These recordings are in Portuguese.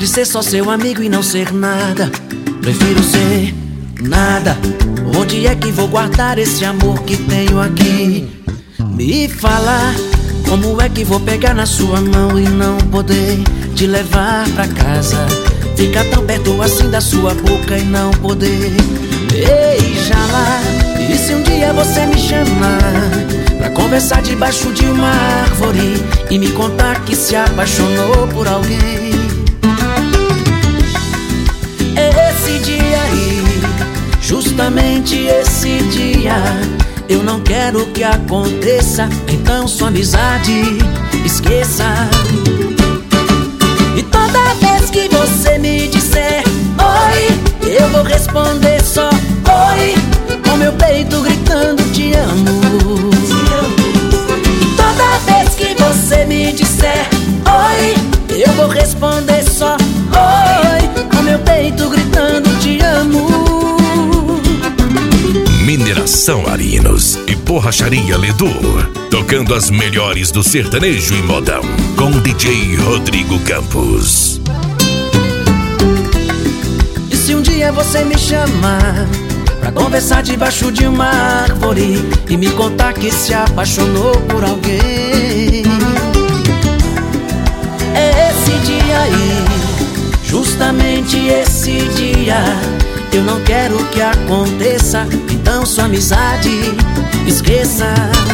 Entre ser só seu amigo e não ser nada, prefiro ser nada. Onde é que vou guardar esse amor que tenho aqui? Me fala, como é que vou pegar na sua mão e não poder te levar pra casa? Ficar tão perto assim da sua boca e não poder beijá-la. E se um dia você me chamar pra conversar debaixo de uma árvore e me contar que se apaixonou por alguém, esse dia aí, justamente esse dia, eu não quero que aconteça. Então sua amizade esqueça. E toda vez que você me disser oi, eu vou responder só oi, com meu peito gritando te amo. E toda vez que você me disser oi, eu vou responder só oi, com meu peito gritando te amo. Mineração Arinos e Borracharia Ledu, tocando as melhores do sertanejo e modão, com DJ Rodrigo Campos. E se um dia você me chamar pra conversar debaixo de uma árvore e me contar que se apaixonou por alguém, esse dia aí, justamente esse dia, eu não quero que aconteça. Então sua amizade esqueça.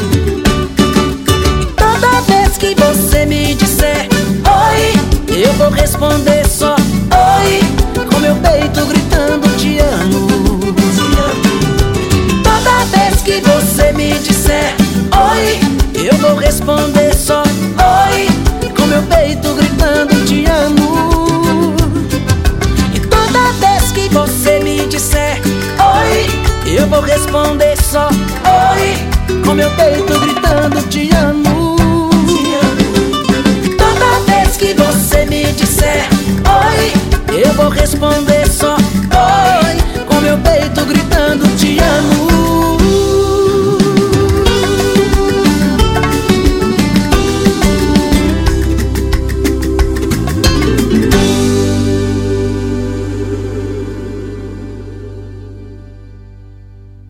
E toda vez que você me disser oi, eu vou responder só oi, com meu peito gritando te amo. E toda vez que você me disser oi, eu vou responder só oi, com meu peito gritando te amo. E toda vez que você me disser oi, eu vou responder só oi, com meu peito gritando te amo. E toda vez que você me disser oi, eu vou responder